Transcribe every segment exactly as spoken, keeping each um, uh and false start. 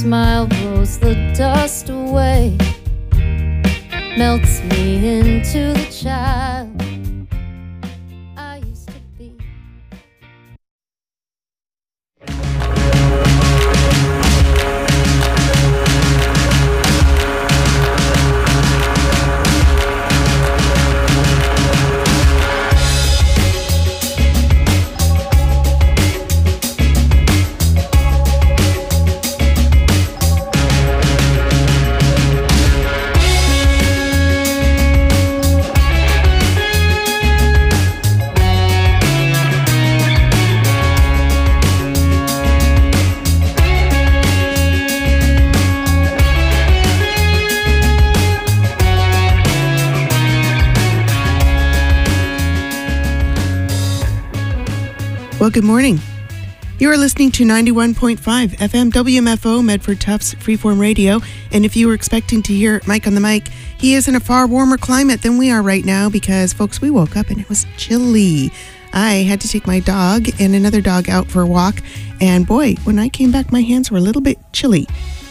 smile blows the dust away, melts me into the child I used to be. Well, good morning. You are listening to ninety-one point five F M W M F O, Medford Tufts Freeform Radio. And if you were expecting to hear Mike on the mic, he is in a far warmer climate than we are right now because, folks, we woke up and it was chilly. I had to take my dog and another dog out for a walk. And boy, when I came back, my hands were a little bit chilly.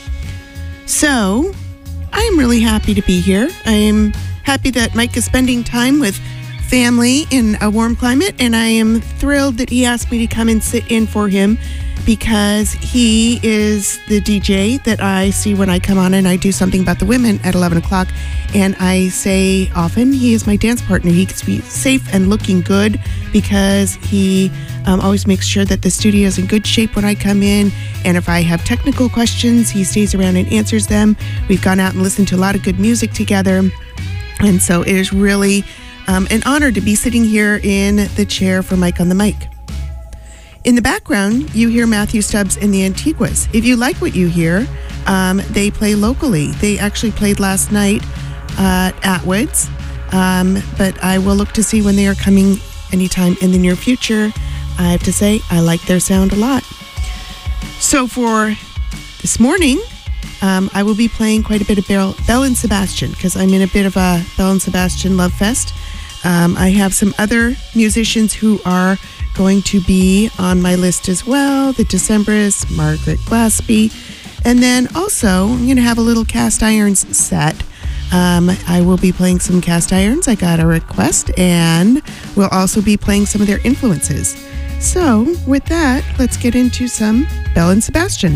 So I am really happy to be here. I am happy that Mike is spending time with family in a warm climate, and I am thrilled that he asked me to come and sit in for him because he is the D J that I see when I come on and I do something about the women at eleven o'clock. And I say often he is my dance partner. He keeps me safe and looking good because he um, always makes sure that the studio is in good shape when I come in. And if I have technical questions, he stays around and answers them. We've gone out and listened to a lot of good music together. And so it is really Um, an honor to be sitting here in the chair for Mike on the mic. In the background, you hear Matthew Stubbs and the Antiguas. If you like what you hear, um, they play locally. They actually played last night uh, at Atwood's, um, but I will look to see when they are coming anytime in the near future. I have to say, I like their sound a lot. So for this morning, um, I will be playing quite a bit of Bell, Bell and Sebastian because I'm in a bit of a Bell and Sebastian love fest. Um, I have some other musicians who are going to be on my list as well. The Decemberists, Margaret Glaspie. And then also, I'm going to have a little cast irons set. Um, I will be playing some cast irons. I got a request. And we'll also be playing some of their influences. So, with that, let's get into some Bell and Sebastian.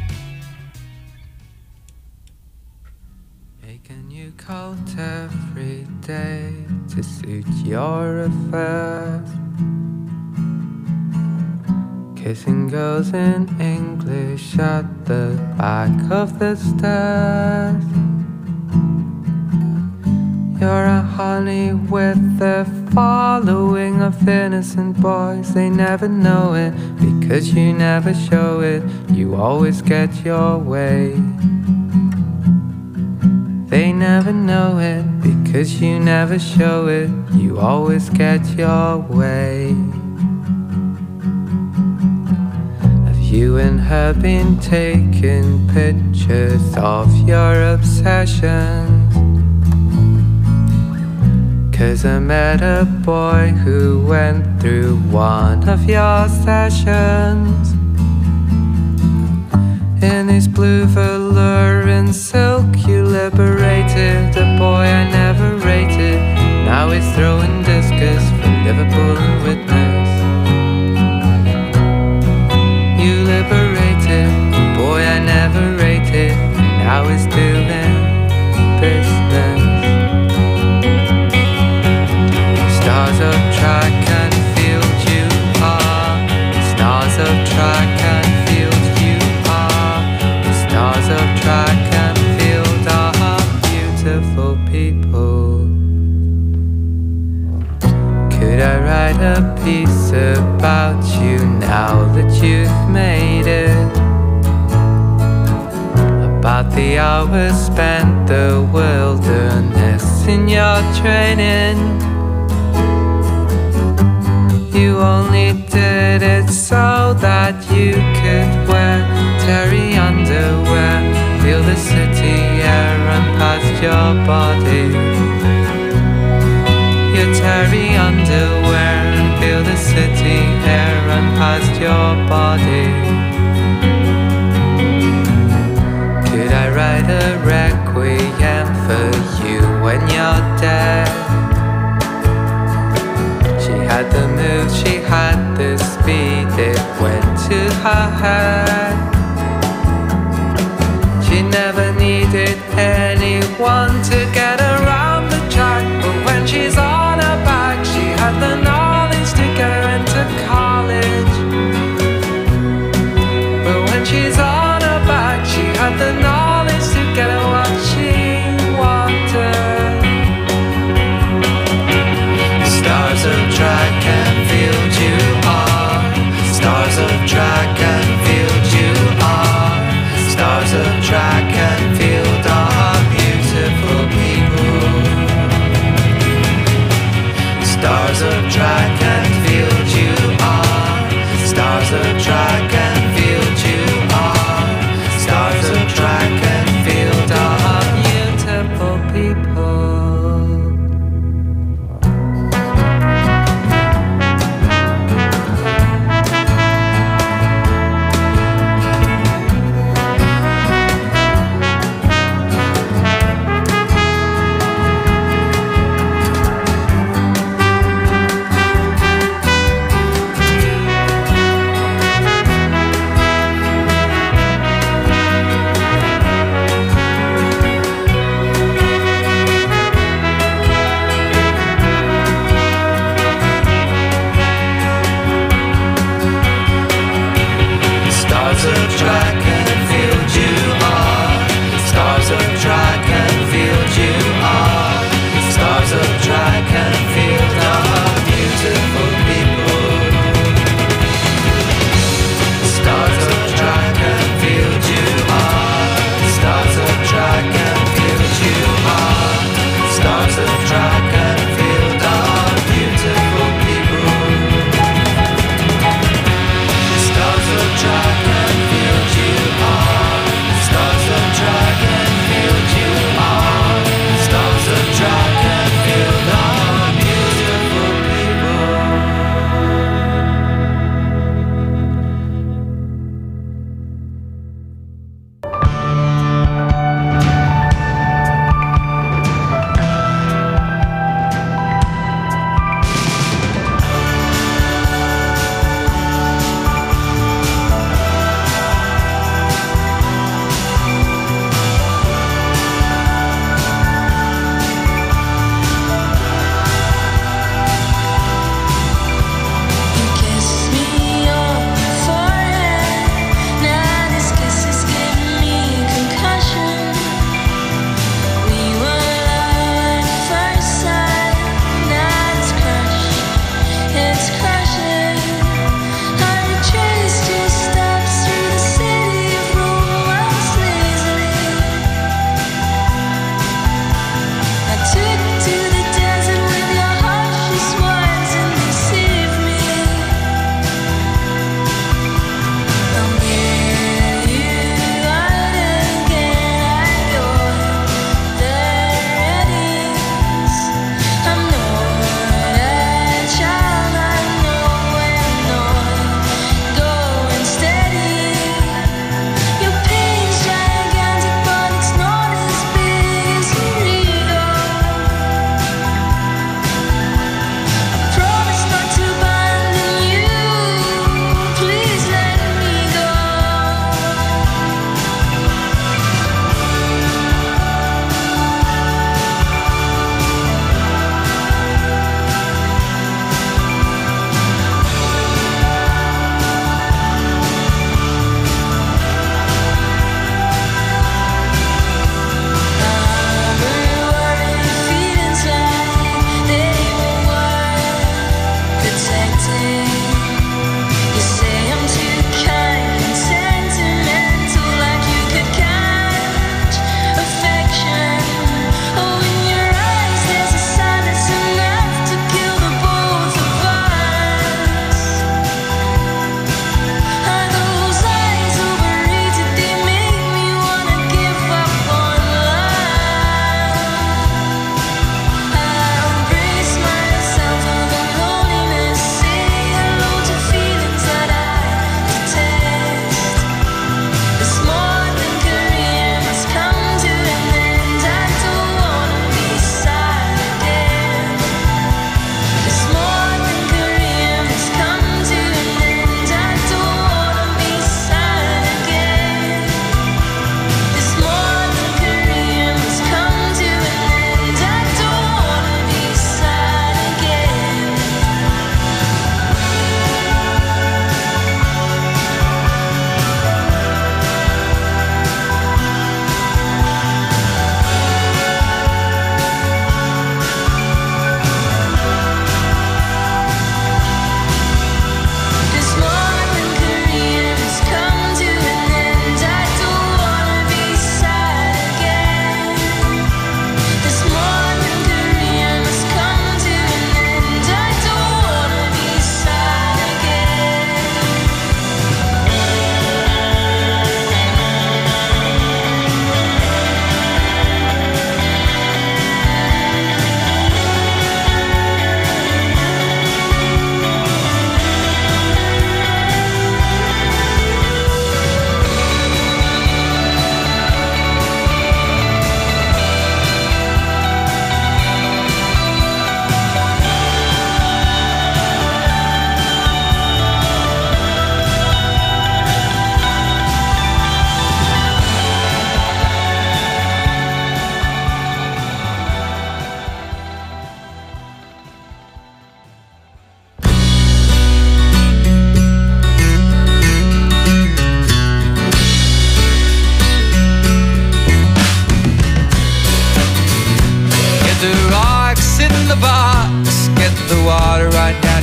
Making you cold every day to suit your affairs, kissing girls in English at the back of the stairs. You're a honey with a following of innocent boys. They never know it because you never show it. You always get your way. They never know it because you never show it. You always get your way. Have you and her been taking pictures of your obsessions? 'Cause I met a boy who went through one of your sessions. In his blue velour and silk you liberated a boy I never rated. Now he's throwing discus from Liverpool and Witness. You liberated a boy I never rated. Now he's doing business. Stars of track and field you are. Stars of track and field you are. Stars of track and field are beautiful people. Could I write a piece about you now that you've made it? About the hours spent the wilderness in your training. You only did it so that you could wear terry underwear, feel the city air run past your body. Your terry underwear and feel the city air run past your body. head. She never needed anyone to get around the track, but when she's on her back, she had the knowledge to get her into college. But when she's on her back, she had the knowledge to get her what she wanted. Stars of track and field you are. Stars of track and field you are. Stars of track and field are beautiful people. Stars of track and field you are. Stars of track and field you are. Stars of track and field are beautiful people.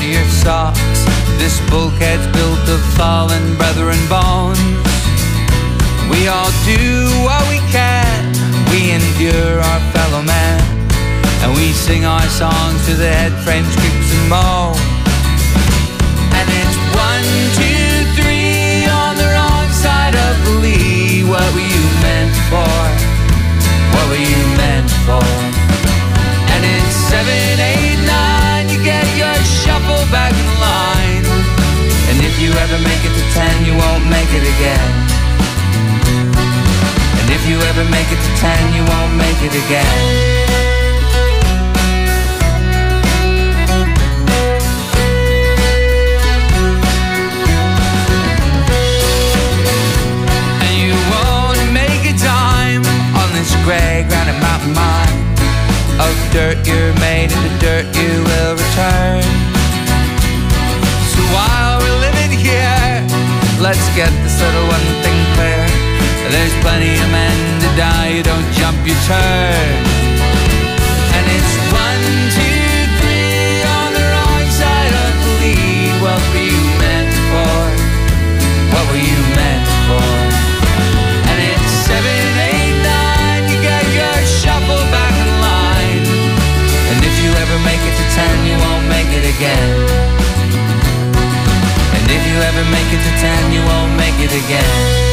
your socks. This bulkhead's built of fallen brethren bones. We all do what we can, we endure our fellow man, and we sing our songs to the head frames, creaks and moans. And it's one, two, three on the wrong side of the lee. What were you meant for? What were you meant for? And it's seven, eight, nine, you get your shuffle back in line. And if you ever make it to ten, you won't make it again. And if you ever make it to ten, you won't make it again. And you won't make a dime on this grey granite mountain mine. Of dirt you're made, and the dirt you will return. So while we're living here, let's get this little one thing clear. There's plenty of men to die, you don't jump, you turn. And it's one, two, three on the wrong side of the lead. What were you meant for? What were you meant for? And it's seven, eight, nine, you get your shuffle back in line. And if you ever make it to ten, you won't make it again. And if you ever make it to ten, you won't make it again.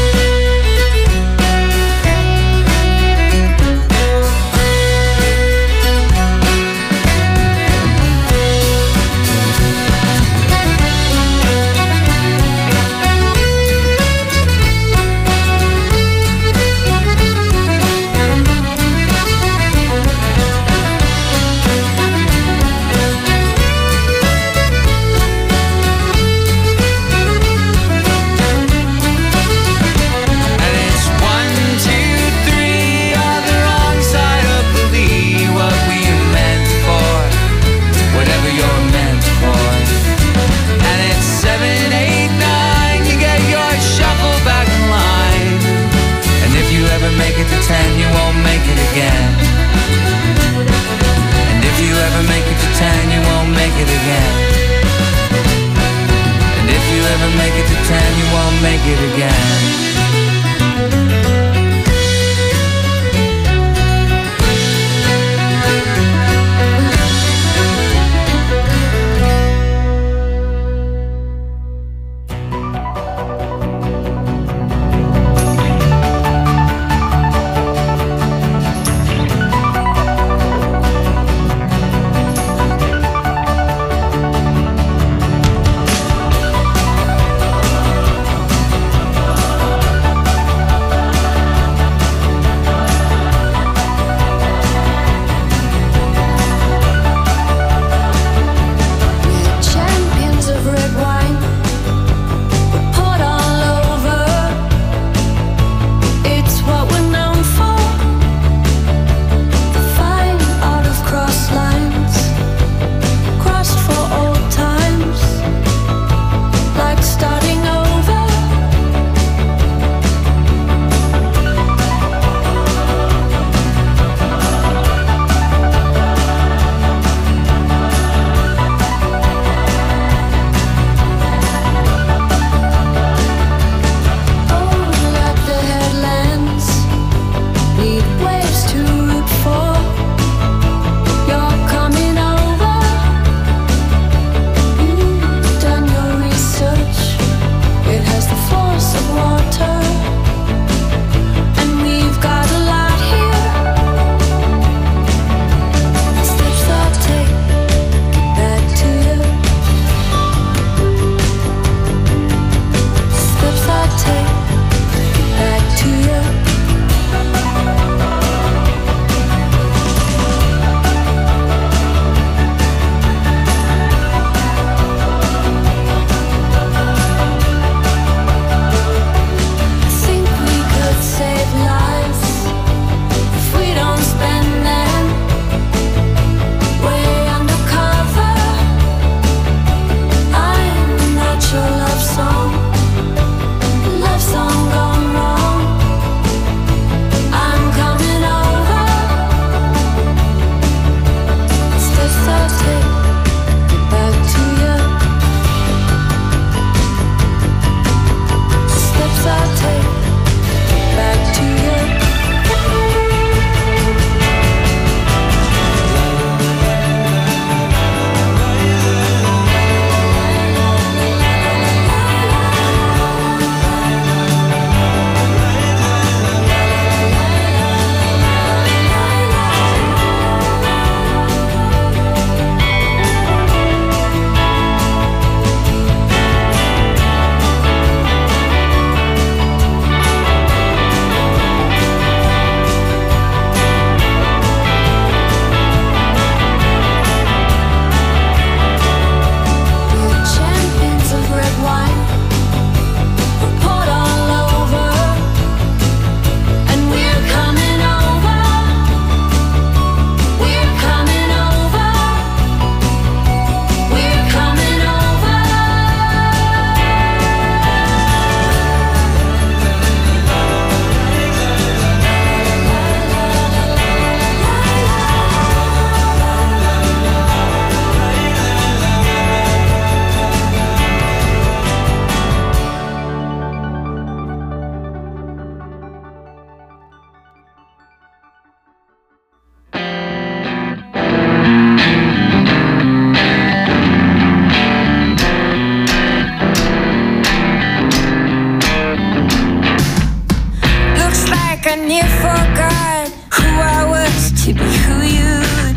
forgot who I was to be who you'd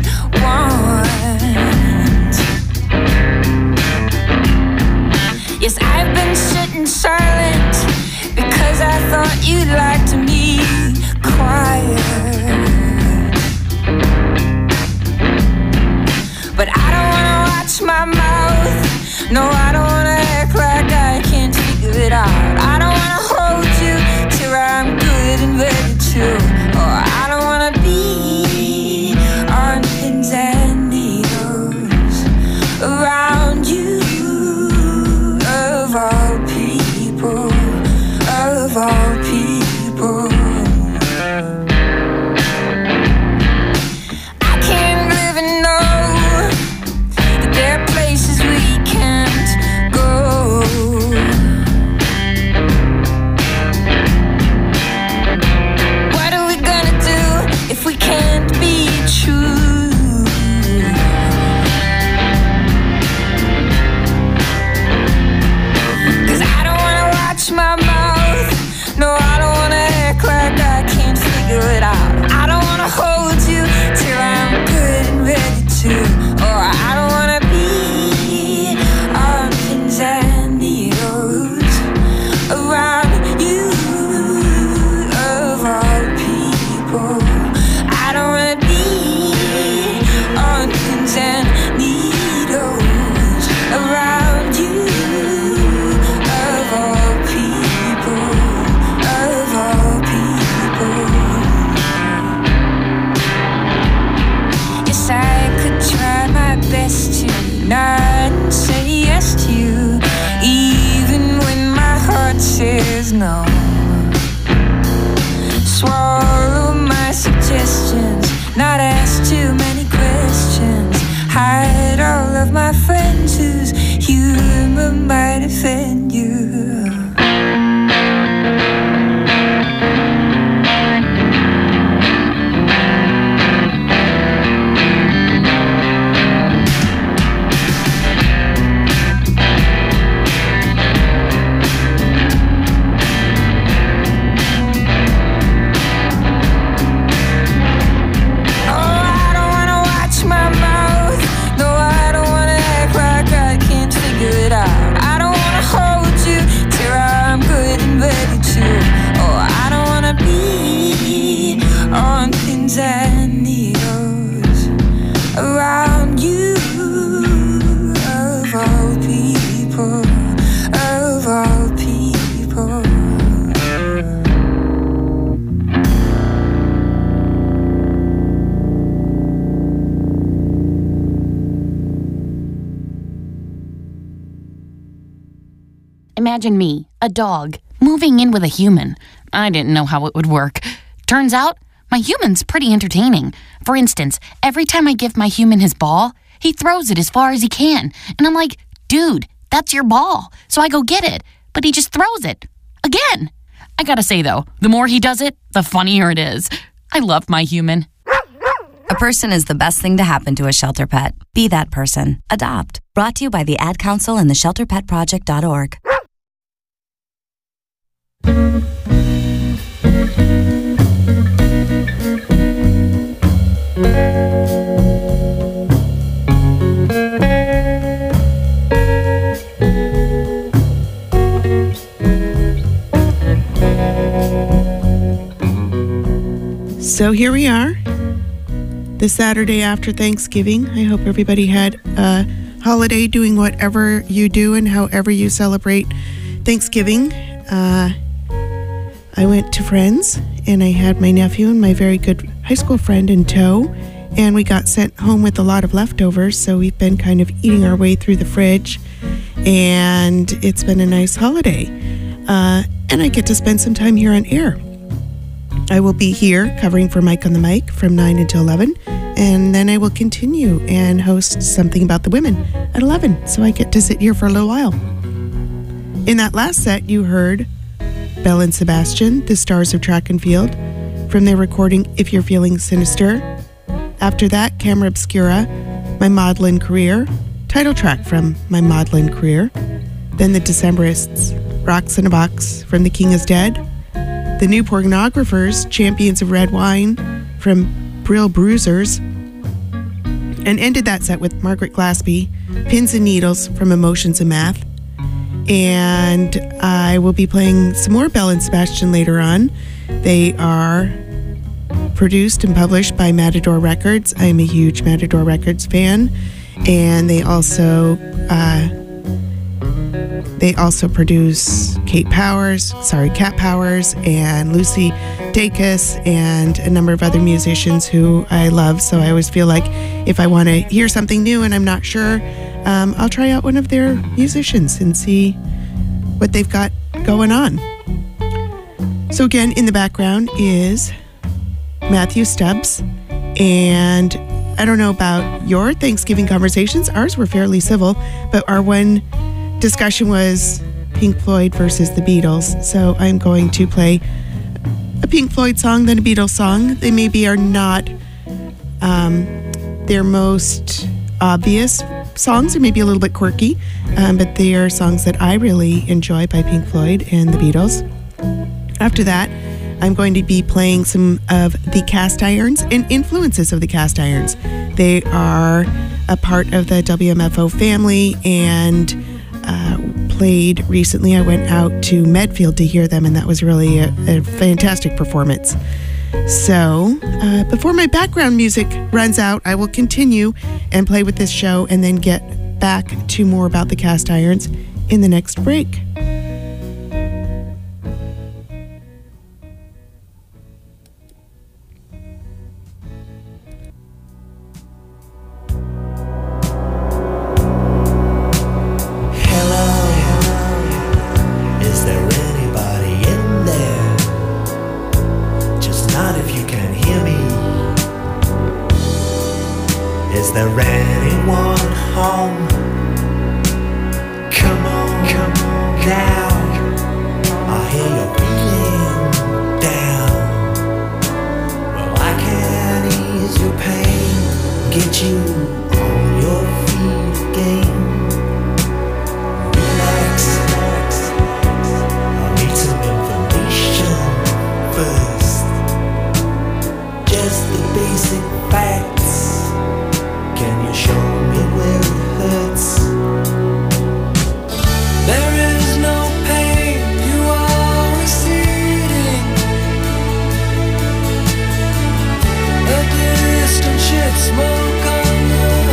want. Yes, I've been sitting silent because I thought you'd like to be quiet. But I don't wanna watch my mouth. No, I don't wanna act like I can't figure it out. I don't wanna hold you till I'm good and ready to. Or I don't wanna be on pins and needles around you. Of all people, of all people, I can't live and know that there are places we can't go. What are we gonna do if we can't be true? 'Cause I don't wanna watch my mouth. No, I don't wanna act like I can't figure it out. I don't wanna hold you till I'm good and ready to. Or I don't wanna be on pins and needles around you. Of all people, I don't wanna be on pins and needles around you. Of all people, of all people. Yes, I could try my best to not say yes to you, even when my heart says no. Swallow my suggestions, not ask too many questions. Hide all of my friends whose humor might offend you. And needles around you. Of all people, of all people. Imagine me, a dog, moving in with a human. I didn't know how it would work. Turns out, my human's pretty entertaining. For instance, every time I give my human his ball, he throws it as far as he can. And I'm like, dude, that's your ball. So I go get it. But he just throws it. Again. I gotta say, though, the more he does it, the funnier it is. I love my human. A person is the best thing to happen to a shelter pet. Be that person. Adopt. Brought to you by the Ad Council and the shelter pet project dot org. So here we are, the Saturday after Thanksgiving. I hope everybody had a holiday doing whatever you do and however you celebrate Thanksgiving. Uh, I went to friends and I had my nephew and my very good high school friend in tow, and we got sent home with a lot of leftovers, so we've been kind of eating our way through the fridge, and it's been a nice holiday. Uh, and I get to spend some time here on air. I will be here covering for Mike on the Mic from nine until eleven, and then I will continue and host Something About the Women at eleven, so I get to sit here for a little while. In that last set, you heard Belle and Sebastian, the stars of track and field, from their recording If You're Feeling Sinister. After that, Camera Obscura, My Maudlin Career, title track from My Maudlin Career. Then the Decemberists, Rocks in a Box from The King is Dead. the New Pornographers, Champions of Red Wine from Brill Bruisers, and ended that set with Margaret Glaspie, Pins and Needles from Emotions and Math. And I will be playing some more Belle and Sebastian later on. They are produced and published by Matador Records. I'm a huge Matador Records fan. And they also uh, they also produce Kate Powers, sorry, Cat Powers, and Lucy Dacus, and a number of other musicians who I love. So I always feel like if I want to hear something new and I'm not sure, um, I'll try out one of their musicians and see what they've got going on. So again, in the background is Matthew Stubbs, and I don't know about your Thanksgiving conversations. Ours were fairly civil, but our one discussion was Pink Floyd versus the Beatles. So I'm going to play a Pink Floyd song, then a Beatles song. They maybe are not um, their most obvious songs, or maybe a little bit quirky, um, but they are songs that I really enjoy by Pink Floyd and the Beatles. After that, I'm going to be playing some of the Cast Irons and influences of the Cast Irons. They are a part of the W M F O family and uh, played recently. I went out to Medfield to hear them, and that was really a, a fantastic performance. So uh, before my background music runs out, I will continue and play with this show and then get back to more about the Cast Irons in the next break. Smoke on the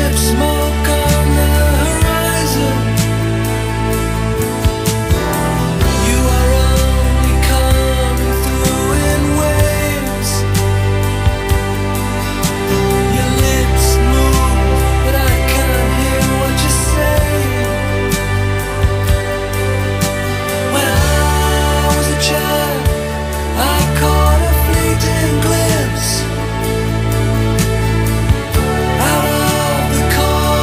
Out of the car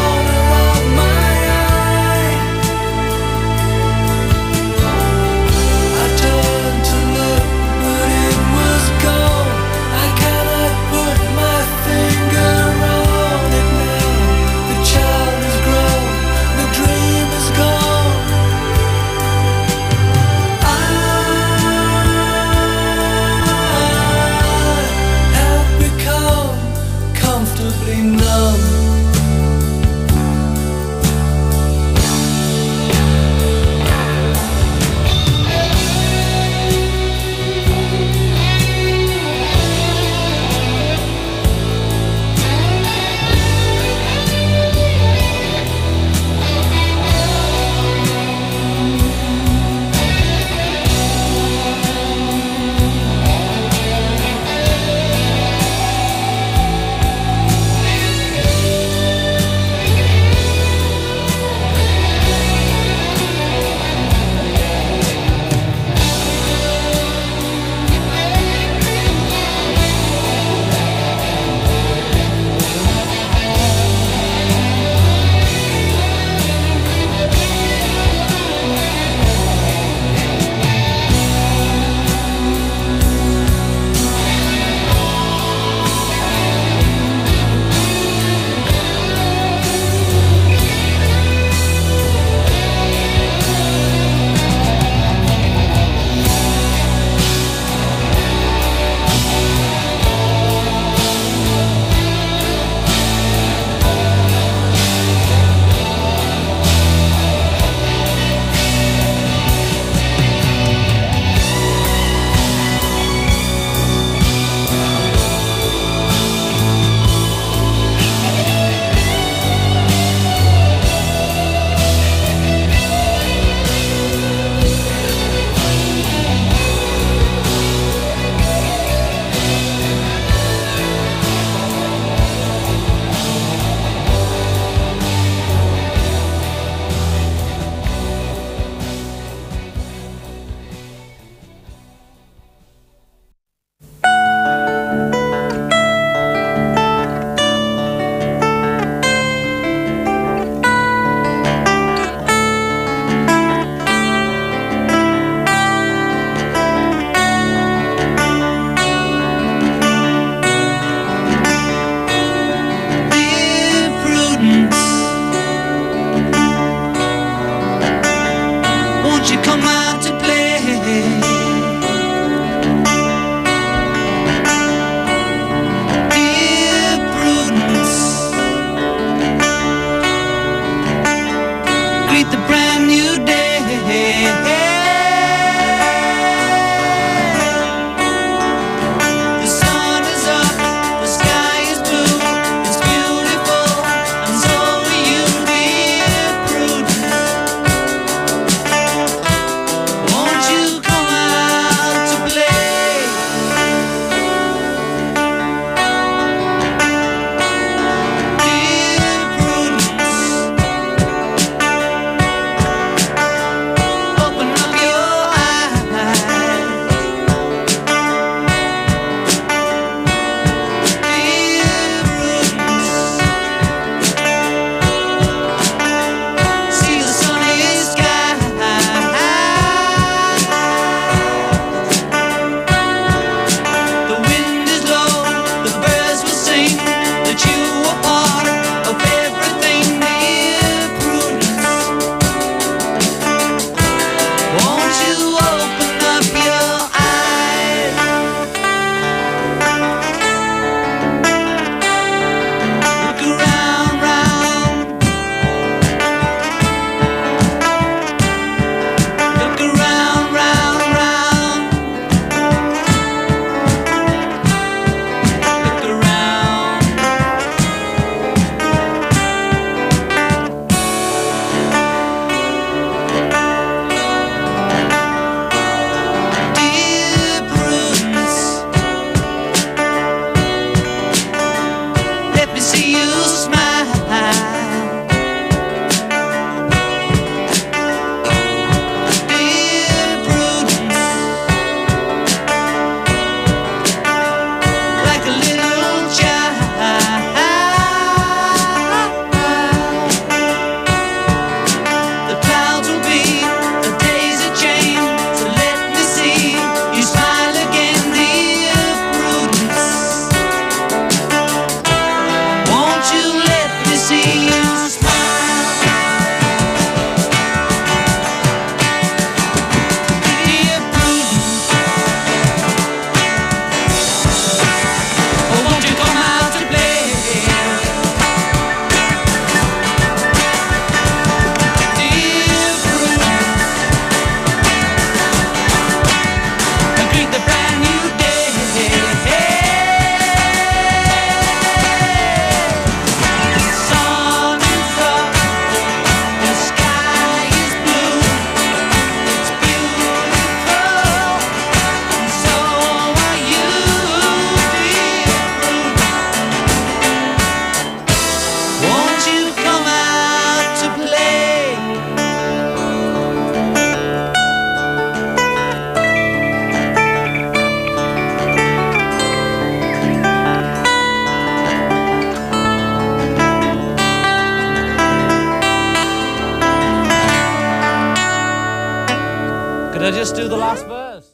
I just do the last verse?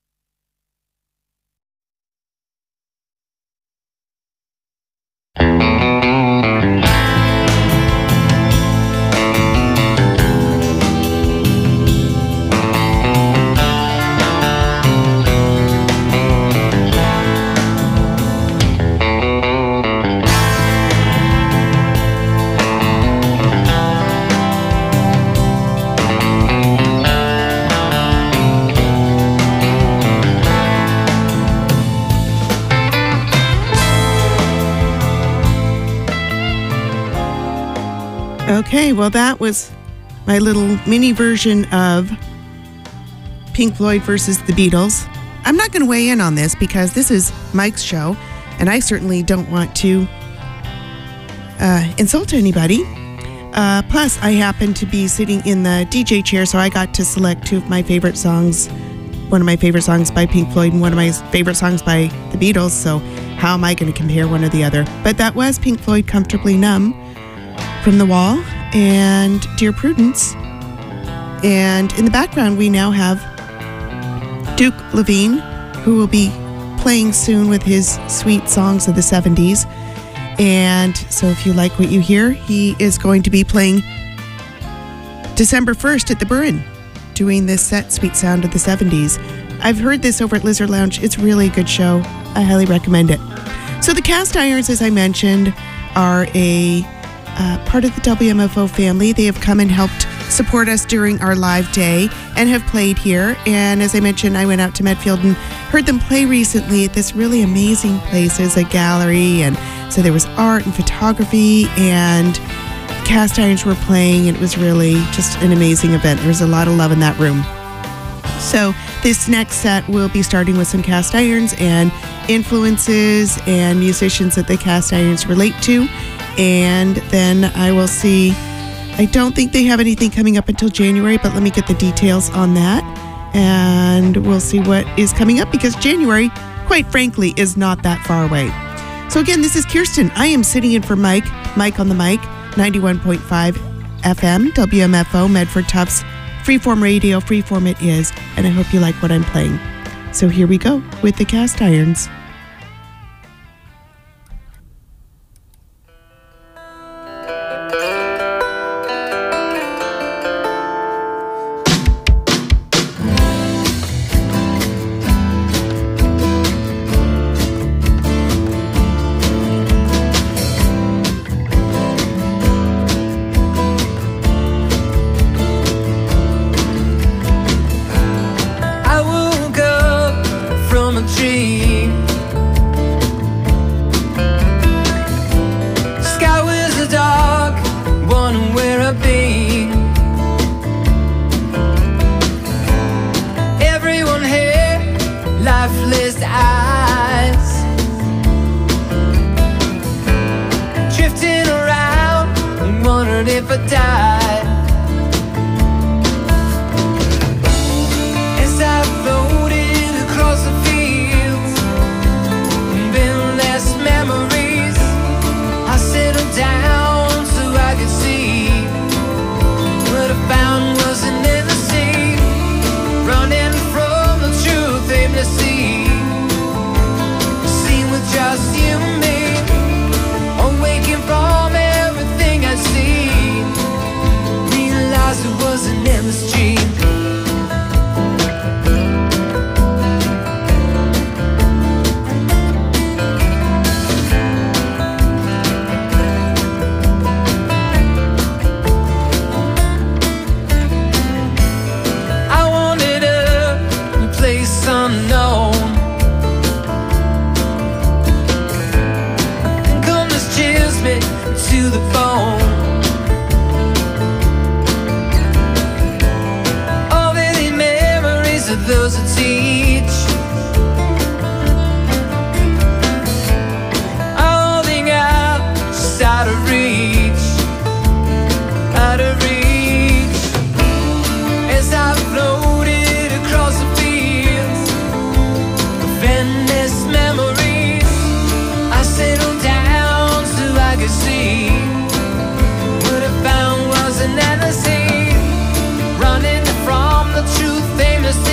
Okay, well, that was my little mini version of Pink Floyd versus the Beatles. I'm not going to weigh in on this because this is Mike's show, and I certainly don't want to uh, insult anybody. Uh, plus, I happen to be sitting in the D J chair, so I got to select two of my favorite songs. One of my favorite songs by Pink Floyd and one of my favorite songs by the Beatles, so how am I going to compare one or the other? But that was Pink Floyd, Comfortably Numb, from The Wall, and Dear Prudence. And in the background, we now have Duke Levine, who will be playing soon with his sweet songs of the seventies. And so if you like what you hear, he is going to be playing December first at the Burren, doing this set, Sweet Sound of the seventies. I've heard this over at Lizard Lounge. It's really a good show. I highly recommend it. So the Cast Irons, as I mentioned, are a Uh, part of the W M F O family. They have come and helped support us during our live day and have played here. And as I mentioned, I went out to Medfield and heard them play recently at this really amazing place. There's a gallery, and so there was art and photography, and Cast Irons were playing. It was really just an amazing event. There was a lot of love in that room. So this next set will be starting with some Cast Irons and influences and musicians that the Cast Irons relate to. And then I will see, I don't think they have anything coming up until January, but let me get the details on that. And we'll see what is coming up, because January, quite frankly, is not that far away. So again, this is Kirsten. I am sitting in for Mike, Mike on the Mic, ninety-one point five F M, W M F O, Medford Tufts, Freeform Radio, Freeform it is, and I hope you like what I'm playing. So here we go with the Cast Irons. Running from the truth, aimless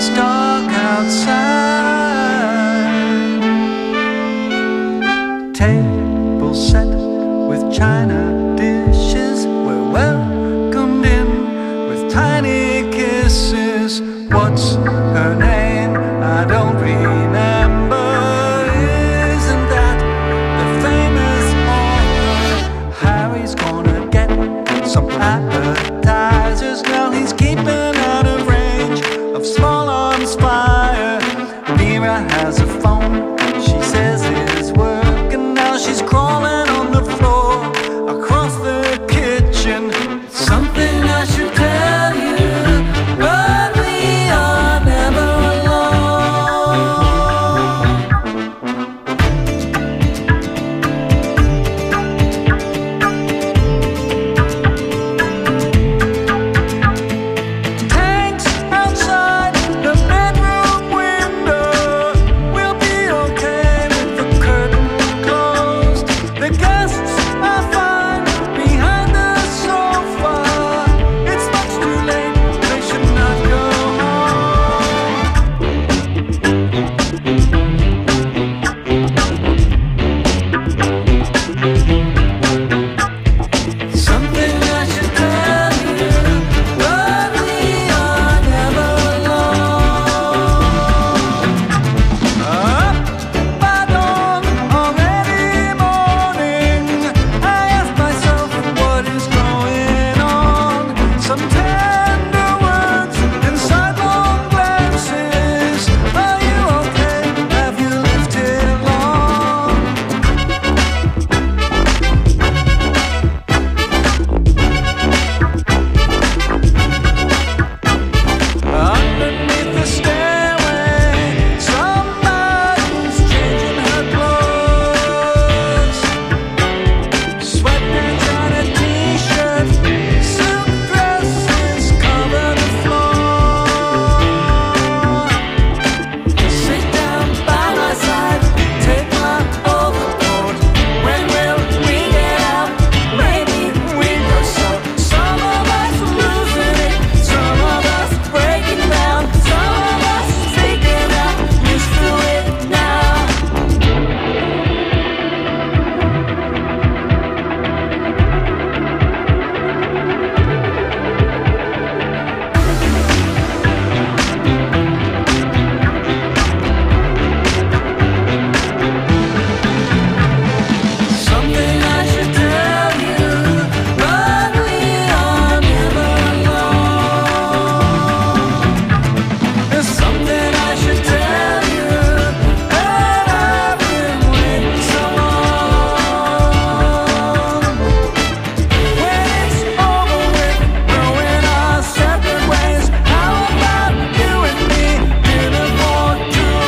it's dark outside. Table set with china dishes, we're welcomed in with tiny kisses. What's her name? I don't remember. Isn't that the famous author? Harry's gonna get some appetizers. Now he's keeping out of range of small arms fire. Vera has a phone, she says it's working. Now she's crawling on the floor across the kitchen. Something I should tell you, but we are never alone. Tanks outside the bedroom window. We'll be okay with the curtain closed. The guests are fine behind the sofa. It's much too late, they should not go home. Something I should tell you, but we are never alone. Up by dawn, already morning, I ask myself what is going on. Some tender words and sidelong glances. Are you okay? Have you lived here long? Underneath the stairway, somebody's changing her clothes. Sweatpants and a t-shirt, silk dresses cover the floor. Sit down by my side, take my overcoat. When will we get out? Maybe we go so. Some of us losing it, some of us breaking down, some of us taking out, used to it now. Something I should tell you, but we are never alone. There's something I should tell you, and I've been waiting so long. When it's over with, going our separate ways, how about you and me, dinner for two?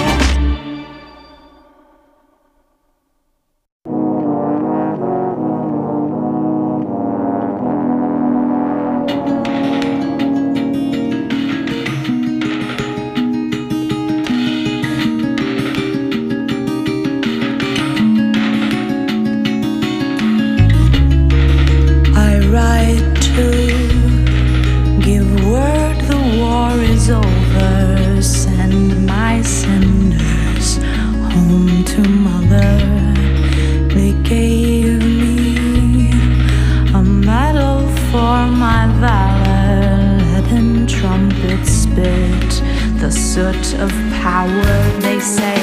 I write to give word the war is over. Send my cinders home to mother. They gave me a medal for my valor. Leaden trumpets spit the soot of power. They say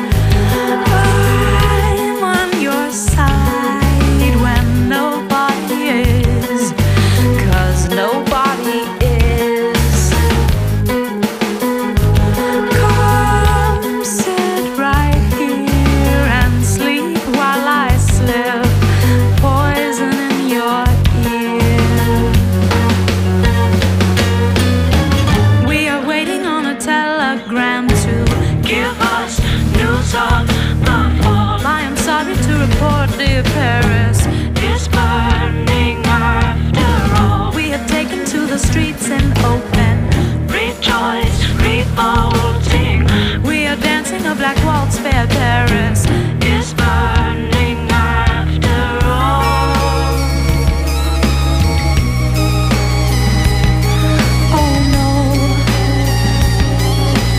I'm on your side when nobody is, 'cause nobody is. Come sit right here and sleep while I slip poison in your ear. We are waiting on a telegram to give us news of the fall. I am sorry to report, dear Paris is burning after all. We have taken to the streets in open rejoice, revolting. We are dancing a black waltz, fair Paris is burning after all. Oh no,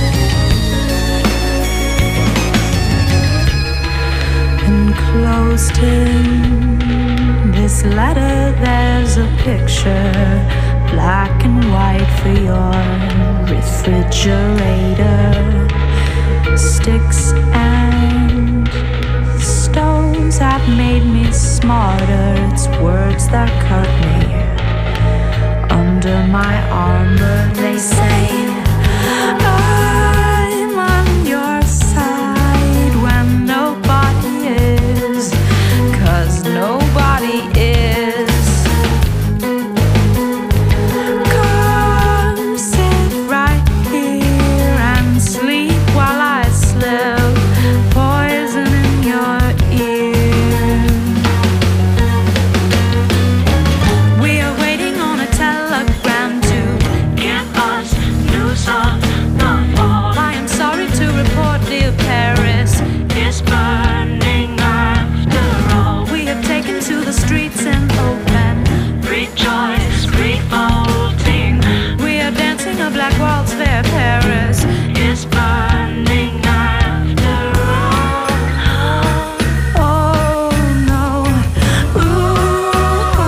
in this letter there's a picture, black and white for your refrigerator. Sticks and stones have made me smarter. It's words that cut me under my armor. They say I'm on your side when nobody is, 'cause nobody is. Come sit right here and sleep while I slip poison in your ear. We are waiting on a telegram to give us news of the war. I am sorry to report, dear Paris, it's burning after all. We have taken to the streets in open rejoice, revolting. We are dancing a black waltz there, Paris, it's burning after all. Oh no, ooh.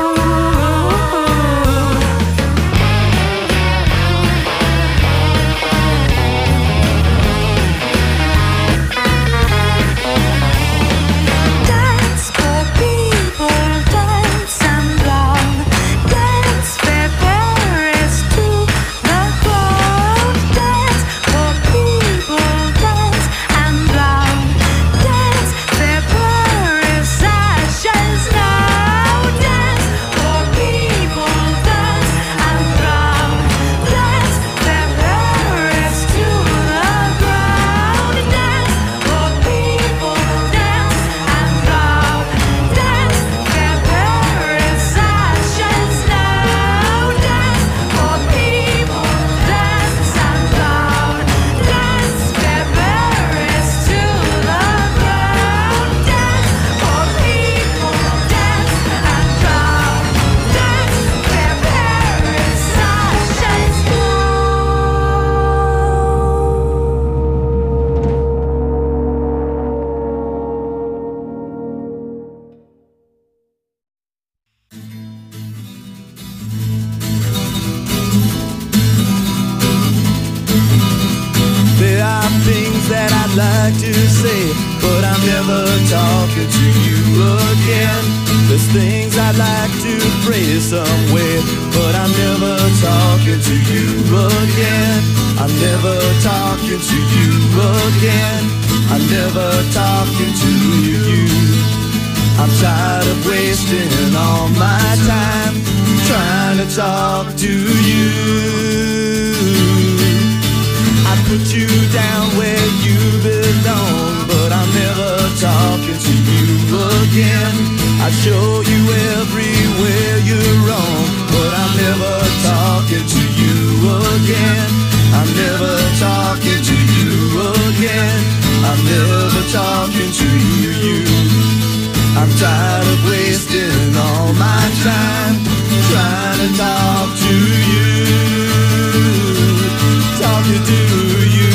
Dance for people, dance and love. Dance for Paris to the cloud. Dance for people, dance and love. Dance for Paris ashes now. Dance for people, dance and love. Dance for Paris to the ground. Dance for people, dance and love. Dance for Paris ashes now. Dance for people, dance and love. Dance for Paris to the ground. Dance for people, dance and love. Dance for Paris ashes now. There are things that I'd like to say, but I'm never talking to you again. There's things I'd like to phrase somewhere, but I'm never talking to you again. I'm never talking to you again. I'm never talking to you. I'm tired of wasting all my time trying to talk to you. I put you down where you belong, but I'm never talking to you again. I show you everywhere you're wrong, but I'm never talking to you again. I'm never talking to you again. I'm never talking to you. I'm tired of wasting all my time trying to talk to you. Talking to you.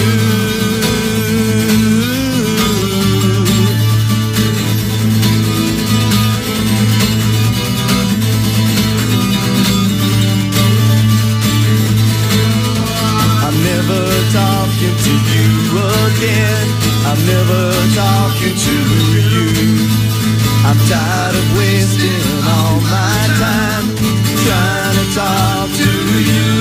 I'm never talking to you again. I'm never talking to you. I'm tired of wasting all my time trying to talk to you.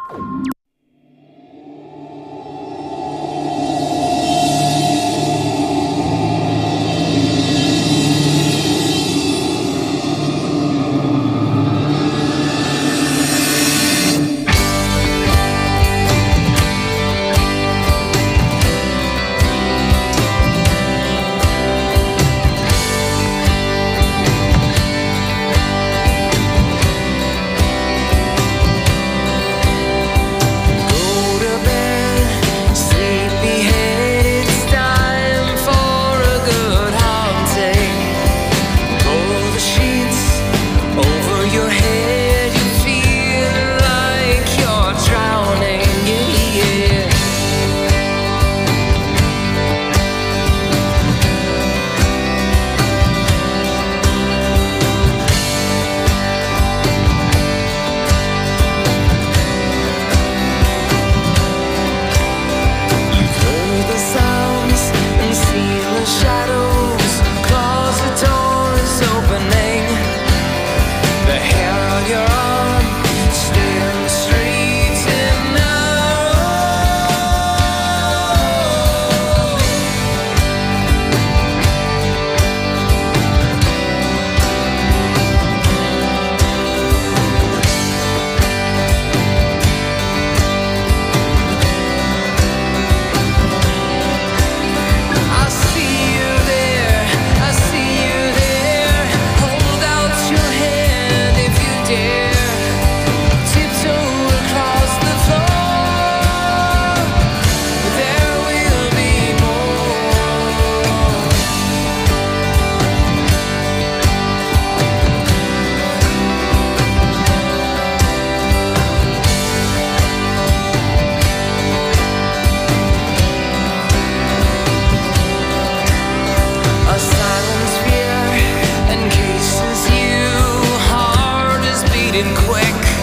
Quick